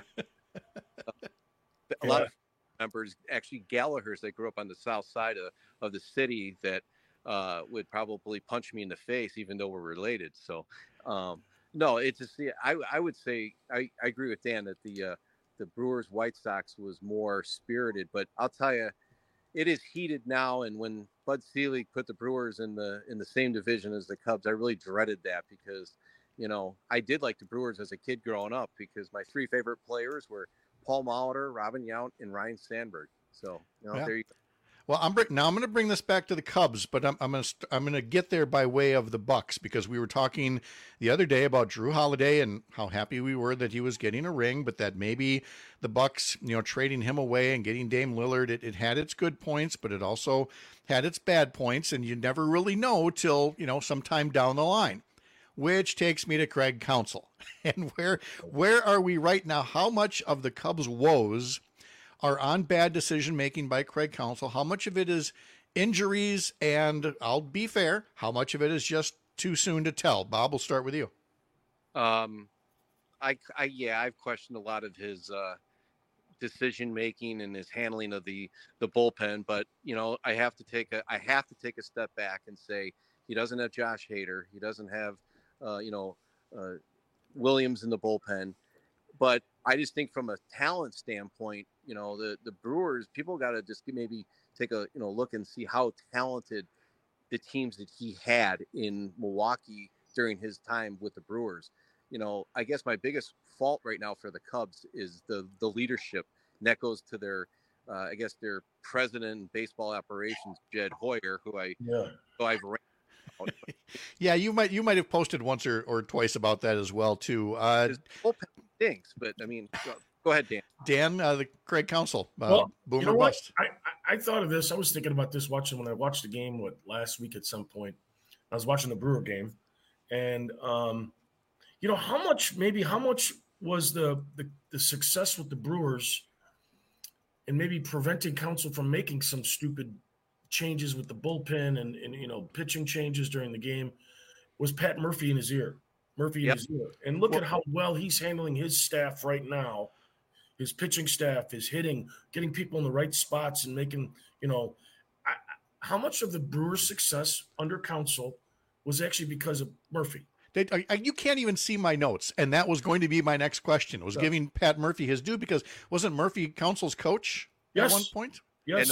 a lot of members, actually Gallaghers that grew up on the south side of the city that would probably punch me in the face, even though we're related. So, no, it's just, I would say, I agree with Dan that the Brewers White Sox was more spirited, but I'll tell you, it is heated now. And when Bud Selig put the Brewers in the same division as the Cubs, I really dreaded that because, I did like the Brewers as a kid growing up because my 3 favorite players were Paul Molitor, Robin Yount, and Ryne Sandberg. So, there you go. Well, I'm going to bring this back to the Cubs, but I'm going to get there by way of the Bucks because we were talking the other day about Drew Holiday and how happy we were that he was getting a ring, but that maybe the Bucks, trading him away and getting Dame Lillard, it had its good points, but it also had its bad points, and you never really know till sometime down the line. Which takes me to Craig Counsell, and where are we right now? How much of the Cubs' woes are on bad decision-making by Craig Counsell? How much of it is injuries? And I'll be fair, how much of it is just too soon to tell? Bob, we'll start with you. I've questioned a lot of his decision-making and his handling of the bullpen, but I have to take a step back and say he doesn't have Josh Hader. He doesn't have, Williams in the bullpen, but I just think from a talent standpoint, the Brewers, people got to just maybe take a look and see how talented the teams that he had in Milwaukee during his time with the Brewers. I guess my biggest fault right now for the Cubs is the leadership, and that goes to their president in baseball operations, Jed Hoyer, who I've ran. Yeah, you might have posted once or twice about that as well too. His bullpen stinks, but I mean, go ahead, Dan. Dan, the Craig Counsell, well, boomer bust. I thought of this. I was thinking about this when I watched the game last week at some point. I was watching the Brewer game, and how much was the success with the Brewers and maybe preventing Counsell from making some stupid changes with the bullpen and pitching changes during the game was Pat Murphy in his ear. And look at how well he's handling his staff right now. His pitching staff, his hitting, getting people in the right spots and making, how much of the Brewers' success under Counsell was actually because of Murphy? You can't even see my notes, and that was going to be my next question. It was giving Pat Murphy his due, because wasn't Murphy Counsell's coach at one point? Yes.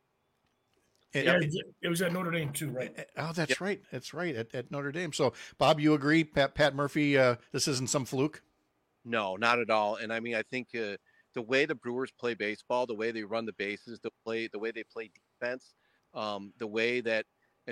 It was at Notre Dame too, right? Oh, that's right. That's right, at Notre Dame. So, Bob, you agree, Pat Murphy, this isn't some fluke? No, not at all. And I mean, I think the way the Brewers play baseball, the way they run the bases, the way they play defense, the way that,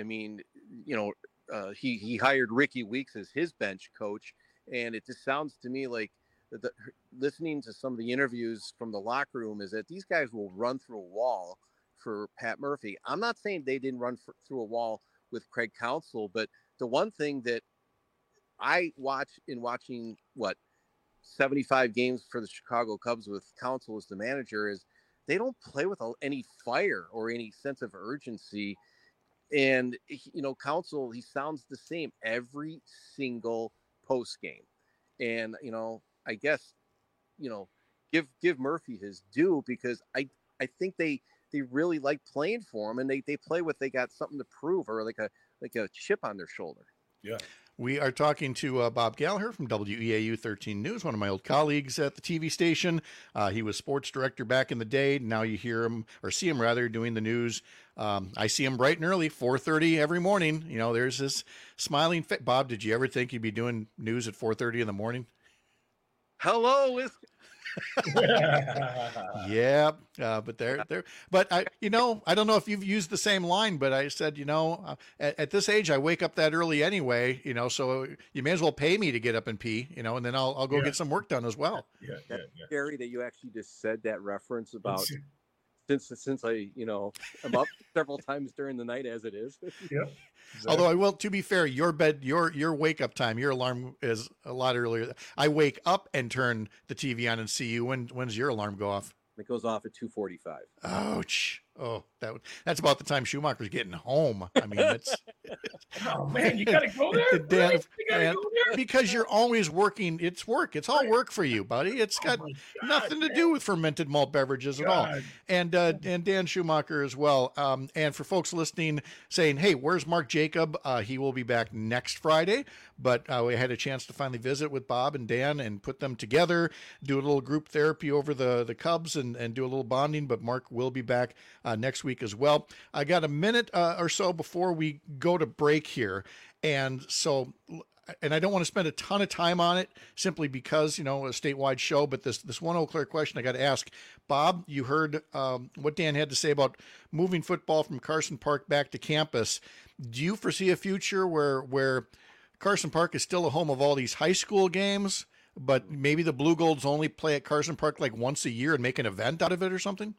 he hired Ricky Weeks as his bench coach, and it just sounds to me like listening to some of the interviews from the locker room is that these guys will run through a wall for Pat Murphy. I'm not saying they didn't run through a wall with Craig Counsell, but the one thing that I watch in watching 75 games for the Chicago Cubs with Counsell as the manager is they don't play with any fire or any sense of urgency. And, Counsell, he sounds the same every single post game. And, I guess, give Murphy his due, because I think they really like playing for him, and they play with, they got something to prove, or like a chip on their shoulder. Yeah. We are talking to Bob Gallagher from WEAU 13 News, one of my old colleagues at the TV station. He was sports director back in the day. Now you hear him, or see him rather, doing the news. I see him bright and early, 4:30 every morning. There's this smiling face. Bob, did you ever think you'd be doing news at 4:30 in the morning? Hello, Yeah, but but I don't know if you've used the same line, but I said, at this age, I wake up that early anyway, so you may as well pay me to get up and pee, and then I'll go get some work done as well. That's scary that you actually just said that reference about since I, I'm up several times during the night as it is. Yeah. Exactly. Although I will, to be fair, your wake up time, your alarm is a lot earlier. I wake up and turn the TV on and see you. When's your alarm go off? It goes off at 2:45. Ouch. Oh, that's about the time Schumacher's getting home. I mean, it's. Oh man, you gotta go there. Dan, really? You gotta go there? Because you're always working. It's work. It's all work for you, buddy. It's got nothing to do with fermented malt beverages at all. And Dan Schumacher as well. And for folks listening, saying, "Hey, where's Mark Jacob?" He will be back next Friday. But we had a chance to finally visit with Bob and Dan and put them together, do a little group therapy over the Cubs and do a little bonding. But Mark will be back next week as well. I got a minute or so before we go to break here. And I don't want to spend a ton of time on it simply because, a statewide show, but this one Eau Claire question I got to ask. Bob, you heard what Dan had to say about moving football from Carson Park back to campus. Do you foresee a future where Carson Park is still a home of all these high school games, but maybe the Blue Golds only play at Carson Park like once a year and make an event out of it or something?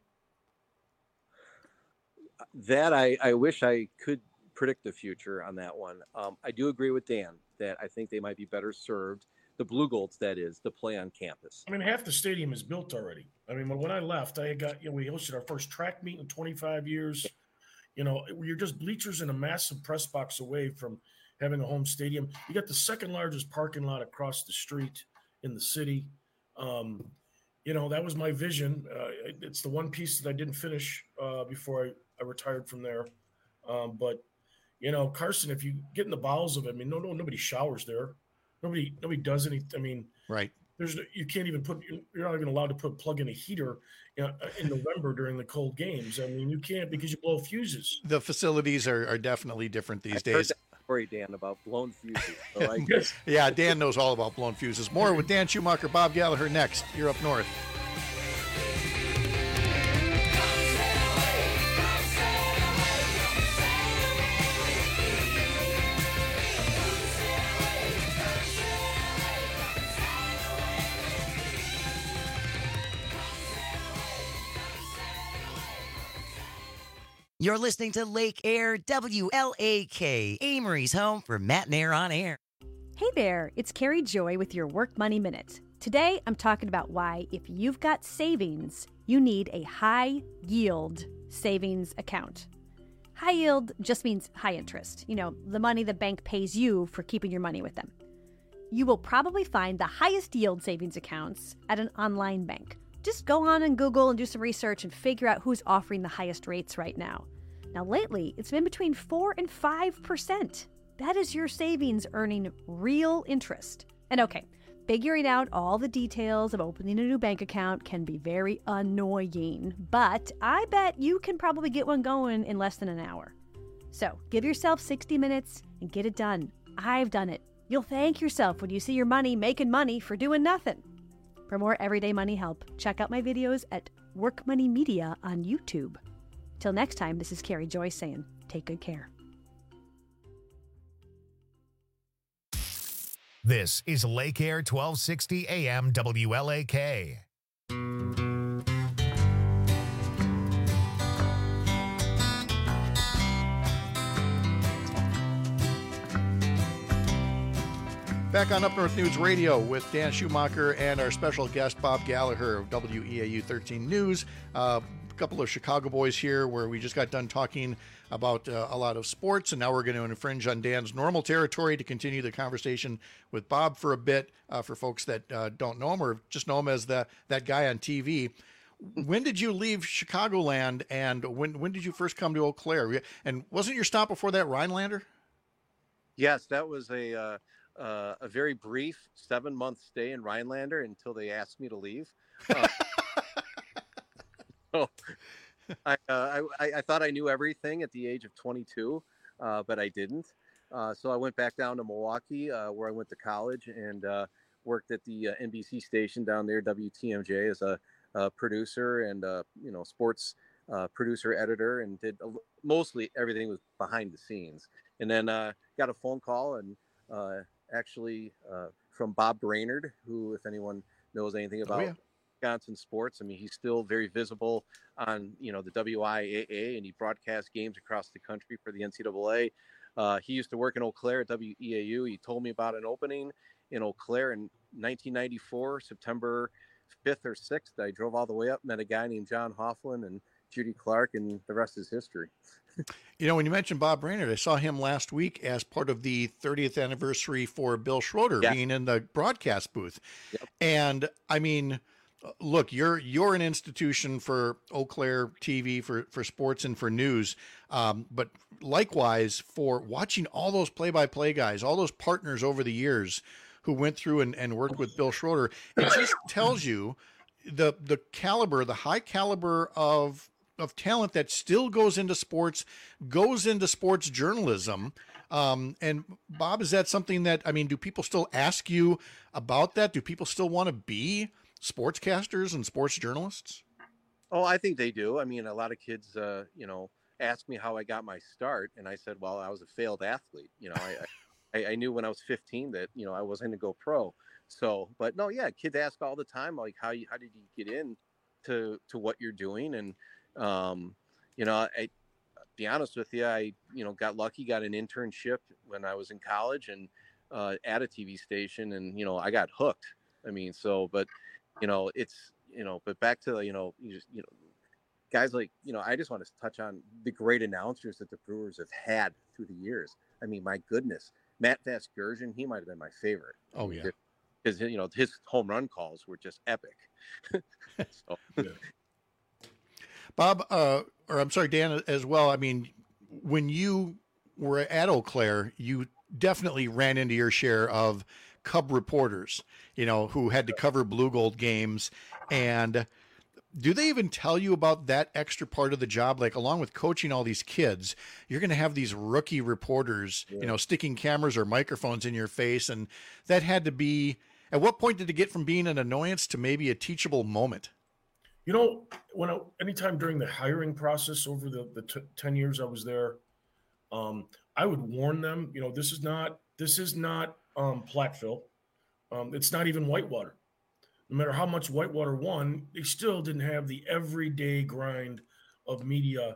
That I wish I could predict the future on that one. I do agree with Dan that I think they might be better served, the Blue Golds, that is, to play on campus. I mean, half the stadium is built already. I mean, when I left, we hosted our first track meet in 25 years. You're just bleachers in a massive press box away from having a home stadium. You got the second largest parking lot across the street in the city. That was my vision. It's the one piece that I didn't finish before I retired from there. But Carson, if you get in the bowels of it, I mean, nobody showers there. Nobody does anything. I mean, right. You can't even you're not even allowed to plug in a heater in November during the cold games. I mean, you can't because you blow fuses. The facilities are definitely different these days. Story, Dan, about blown fuses. So yeah, Dan knows all about blown fuses. More with Dan Schumacher, Bob Gallagher next. You're Up North. You're listening to Lake Air WLAK, Amory's home for Matt and Air on Air. Hey there, it's Carrie Joy with your Work Money Minute. Today, I'm talking about why, if you've got savings, you need a high-yield savings account. High yield just means high interest. You know, the money the bank pays you for keeping your money with them. You will probably find the highest yield savings accounts at an online bank. Just go on and Google and do some research and figure out who's offering the highest rates right now. Now, lately, it's been between 4 and 5%. That is your savings earning real interest. And okay, figuring out all the details of opening a new bank account can be very annoying, but I bet you can probably get one going in less than an hour. So give yourself 60 minutes and get it done. I've done it. You'll thank yourself when you see your money making money for doing nothing. For more everyday money help, check out my videos at Work Money Media on YouTube. Till next time, this is Carrie Joy saying, take good care. This is Lake Air 1260 AM WLAK. Back on Up North News Radio with Dan Schumacher and our special guest, Bob Gallagher of WEAU 13 News. A couple of Chicago boys here where we just got done talking about a lot of sports, and now we're going to infringe on Dan's normal territory to continue the conversation with Bob for a bit, for folks that don't know him or just know him as that guy on TV. When did you leave Chicagoland, and when did you first come to Eau Claire? And wasn't your stop before that Rhinelander? Yes, that was a very brief 7-month stay in Rhinelander until they asked me to leave. So I thought I knew everything at the age of 22, but I didn't. So I went back down to Milwaukee, where I went to college, and worked at the NBC station down there, WTMJ, as a producer and sports producer editor, and did mostly everything was behind the scenes. And then got a phone call and actually from Bob Brainerd, who, if anyone knows anything about Wisconsin sports, I mean, he's still very visible on the WIAA, and he broadcasts games across the country for the NCAA. He used to work in Eau Claire at WEAU. He told me about an opening in Eau Claire in 1994, September 5th or 6th. I drove all the way up, met a guy named John Hofflin and Judy Clark, and the rest is history. When you mentioned Bob Brainerd, I saw him last week as part of the 30th anniversary for Bill Schroeder being in the broadcast booth. Yep. And I mean, look, you're an institution for Eau Claire TV, for sports and for news. But likewise for watching all those play-by-play guys, all those partners over the years who went through and worked with Bill Schroeder, it just tells you the caliber, the high caliber of talent that still goes into sports journalism. And Bob, is that something that, I mean, do people still ask you about that? Do people still want to be sportscasters and sports journalists? Oh, I think they do. I mean, a lot of kids, ask me how I got my start. And I said, well, I was a failed athlete. I knew when I was 15 that, I wasn't going to go pro. So, but no, yeah, kids ask all the time, like, how did you get in to what you're doing? And, I be honest with you, I, got lucky, got an internship when I was in college and, at a TV station, and, I got hooked. I mean, so, but, it's, but back to, guys like, I just want to touch on the great announcers that the Brewers have had through the years. I mean, my goodness, Matt Vasgersian, he might've been my favorite. Oh yeah. Because, his home run calls were just epic. So. Yeah. Bob, or I'm sorry, Dan as well. I mean, when you were at Eau Claire, you definitely ran into your share of Cub reporters, who had to cover Blue Gold games. And do they even tell you about that extra part of the job? Like, along with coaching all these kids, you're going to have these rookie reporters, sticking cameras or microphones in your face. And that had to be, at what point did it get from being an annoyance to maybe a teachable moment? Anytime during the hiring process over the 10 years I was there, I would warn them, this is not Platteville. It's not even Whitewater. No matter how much Whitewater won, they still didn't have the everyday grind of media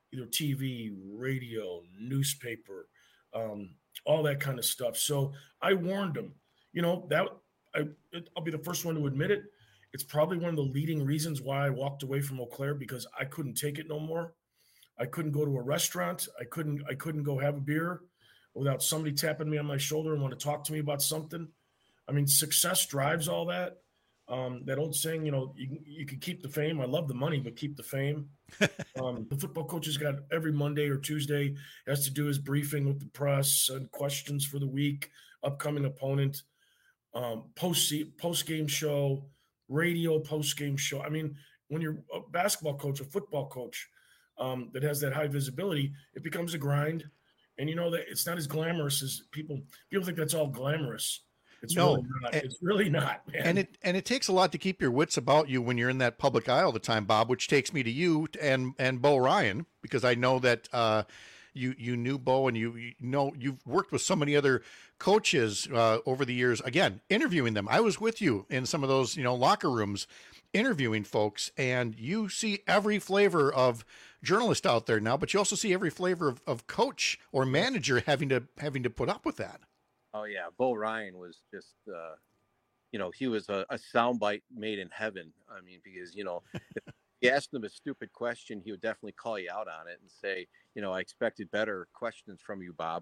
either TV, radio, newspaper, all that kind of stuff. So I warned them, I'll be the first one to admit it. It's probably one of the leading reasons why I walked away from Eau Claire, because I couldn't take it no more. I couldn't go to a restaurant. I couldn't go have a beer without somebody tapping me on my shoulder and want to talk to me about something. I mean, success drives all that. That old saying, you can keep the fame. I love the money, but keep the fame. The football coaches got every Monday or Tuesday has to do his briefing with the press and questions for the week, upcoming opponent, post-game show, radio post-game show. I mean, when you're a basketball coach, a football coach that has that high visibility, it becomes a grind. And that it's not as glamorous as people think that's all glamorous. It's really not. It's really not, man. And it takes a lot to keep your wits about you when you're in that public eye all the time, Bob, which takes me to you and Bo Ryan, because I know that you knew Bo, and you've worked with so many other coaches over the years, again, interviewing them. I was with you in some of those, locker rooms interviewing folks, and you see every flavor of journalist out there now, but you also see every flavor of coach or manager having to put up with that. Oh yeah, Bo Ryan was just, he was a soundbite made in heaven. I mean, because if you asked him a stupid question, he would definitely call you out on it and say, I expected better questions from you, Bob.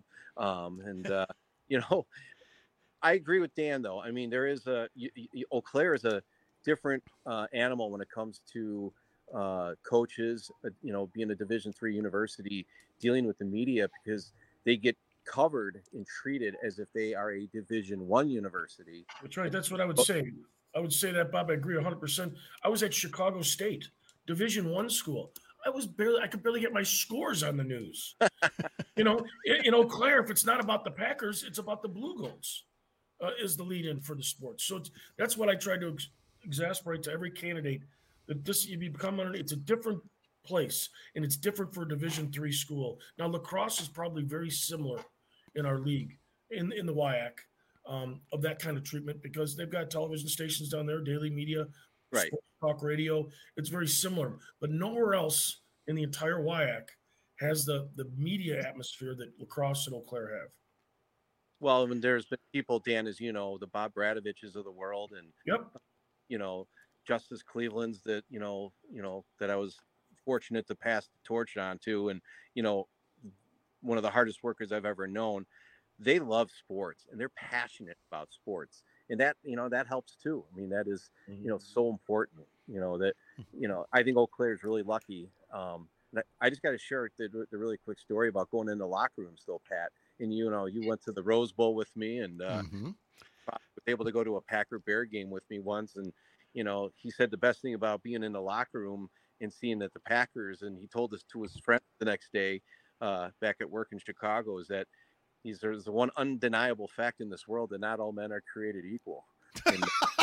I agree with Dan though. I mean, there is Eau Claire is a different animal when it comes to coaches. Being a Division III university, dealing with the media, because they get covered and treated as if they are a Division I university. That's right. That's what I would say. I would say that, Bob. I agree 100%. I was at Chicago State, Division I school. I could barely get my scores on the news. In Eau Claire, if it's not about the Packers, it's about the Blue Goats, is the lead-in for the sports. So that's what I try to exasperate to every candidate, that it's a different place, and it's different for a Division III school. Now, lacrosse is probably very similar in our league, in the WIAC, of that kind of treatment, because they've got television stations down there, daily media, right, sports talk radio. It's very similar, but nowhere else in the entire WIAC has the media atmosphere that lacrosse and Eau Claire have. Well, when there's been people, Dan, as you know, the Bob Bradoviches of the world, and Justice Cleveland's that that I was fortunate to pass the torch on to, and one of the hardest workers I've ever known. They love sports and they're passionate about sports, and that that helps too. I mean, that is so important. I think Eau Claire is really lucky. I just got to share the really quick story about going in the locker rooms though, Pat. And you went to the Rose Bowl with me, and was able to go to a Packer Bear game with me once. And he said the best thing about being in the locker room and seeing that the Packers, and he told this to his friend the next day back at work in Chicago, is that there's the one undeniable fact in this world that not all men are created equal. And,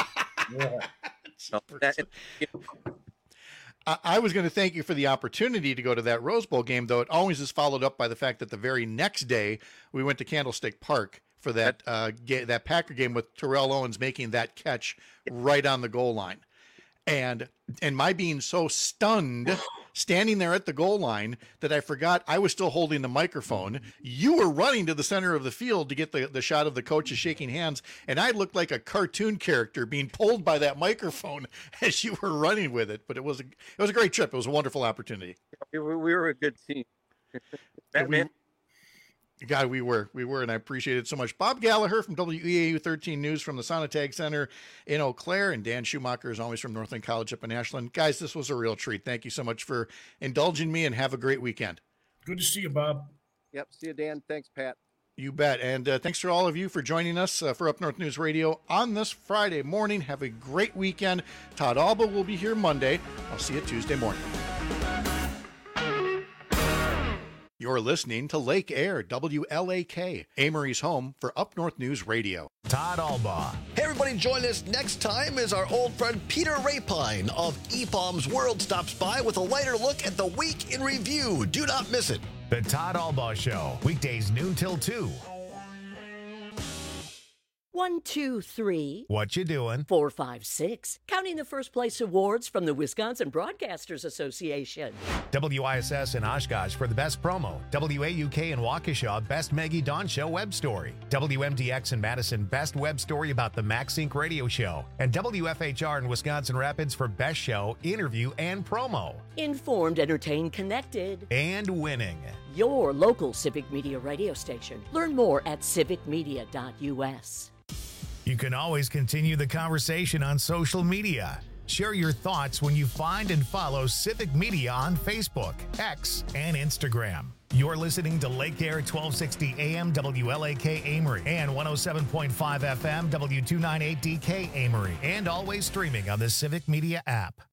I was going to thank you for the opportunity to go to that Rose Bowl game, though it always is followed up by the fact that the very next day we went to Candlestick Park for that that Packer game with Terrell Owens making that catch right on the goal line. And my being so stunned standing there at the goal line that I forgot I was still holding the microphone. You were running to the center of the field to get the shot of the coaches shaking hands, and I looked like a cartoon character being pulled by that microphone as you were running with it. But it was a great trip. It was a wonderful opportunity. We were a good team. God, we were, and I appreciate it so much. Bob Gallagher from WEAU 13 News from the Sonotag Center in Eau Claire, and Dan Schumacher is always from Northland College up in Ashland. Guys, this was a real treat. Thank you so much for indulging me, and have a great weekend. Good to see you, Bob. Yep, see you, Dan. Thanks, Pat. You bet, and thanks to all of you for joining us for Up North News Radio on this Friday morning. Have a great weekend. Todd Alba will be here Monday. I'll see you Tuesday morning. You're listening to Lake Air, WLAK, Amory's home for Up North News Radio. Todd Alba. Hey, everybody, join us next time as our old friend Peter Rapine of EPOM's World stops by with a lighter look at the week in review. Do not miss it. The Todd Alba Show, weekdays noon till 2. 1, 2, 3. What you doing? 4, 5, 6. Counting the first place awards from the Wisconsin Broadcasters Association. WISS in Oshkosh for the best promo. WAUK in Waukesha, best Maggie Dawn Show web story. WMDX in Madison, best web story about the Max Inc. radio show. And WFHR in Wisconsin Rapids for best show, interview, and promo. Informed, entertained, connected. And winning. Your local Civic Media radio station. Learn more at civicmedia.us. You can always continue the conversation on social media. Share your thoughts when you find and follow Civic Media on Facebook, X, and Instagram. You're listening to Lake Air 1260 AM WLAK Amory and 107.5 FM W298DK Amory, and always streaming on the Civic Media app.